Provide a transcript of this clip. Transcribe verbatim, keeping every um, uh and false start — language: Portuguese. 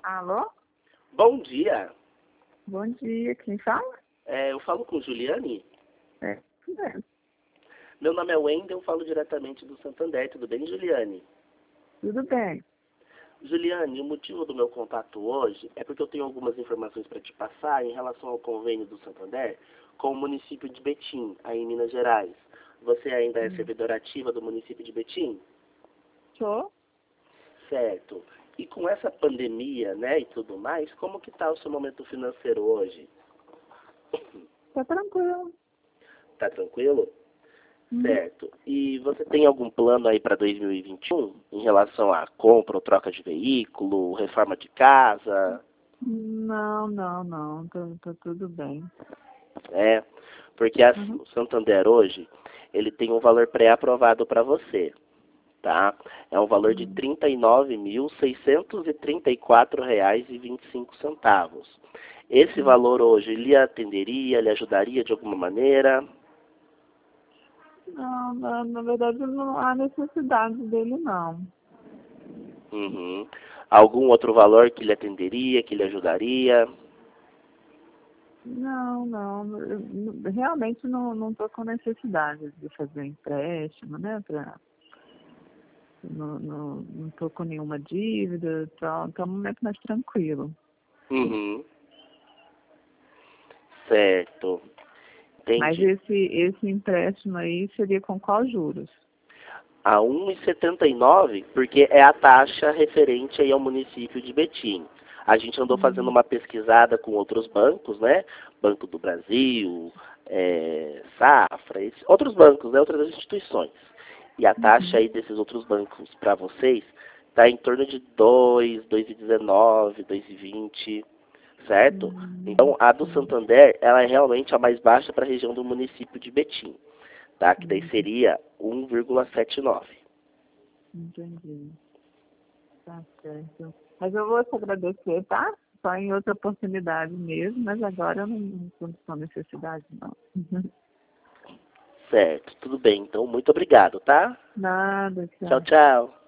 Alô? Bom dia. Bom dia, quem fala? É, eu falo com Juliane. É, tudo bem. Meu nome é Wendel, eu falo diretamente do Santander. Tudo bem, Juliane? Tudo bem. Juliane, o motivo do meu contato hoje é porque eu tenho algumas informações para te passar em relação ao convênio do Santander com o município de Betim, aí em Minas Gerais. Você ainda é Hum. servidora ativa do município de Betim? Sou? Certo. E com essa pandemia, né, e tudo mais, como que está o seu momento financeiro hoje? Tá tranquilo. Tá tranquilo? Uhum. Certo. E você tem algum plano aí para dois mil e vinte e um em relação à compra ou troca de veículo, reforma de casa? Não, não, não. Tá, tá tudo bem. É, porque assim, Uhum. o Santander hoje, ele tem um valor pré-aprovado para você, tá? É um valor de Hum. trinta e nove mil, seiscentos e trinta e quatro reais e vinte e cinco centavos. Esse Hum. valor hoje lhe atenderia, lhe ajudaria de alguma maneira? Não, na, na verdade não há necessidade dele, não. Uhum. Algum outro valor que lhe atenderia, que lhe ajudaria? Não, não. Eu, não- realmente não, não tô com necessidade de fazer empréstimo, né? Pra, não, não, não tô com nenhuma dívida, tá, tá um momento mais tranquilo. Uhum. Certo. Mas Entendi. esse, esse empréstimo aí seria com qual juros? A um vírgula setenta e nove, porque é a taxa referente aí ao município de Betim. A gente andou fazendo Hum. uma pesquisada com outros bancos, né? Banco do Brasil, é, Safra, esse- outros bancos, né? Outras instituições. E a taxa Uhum. aí desses outros bancos para vocês está em torno de dois, dois vírgula dezenove, dois vírgula vinte, certo? Hum, Então, a do sim. Santander, ela é realmente a mais baixa para a região do município de Betim, tá? Que daí Hum, seria um vírgula setenta e nove. entendi. Tá certo. Mas eu vou te agradecer, tá? Só em outra oportunidade mesmo, mas agora eu não não estou com necessidade, não. Certo, tudo bem. Então, muito obrigado, tá? Nada, Tchau, tchau. tchau.